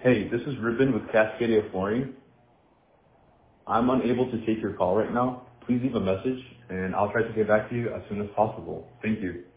Hey, this is Ruben with Cascadia Flooring. I'm unable to take your call right now. Please leave a message, and I'll try to get back to you as soon as possible. Thank you.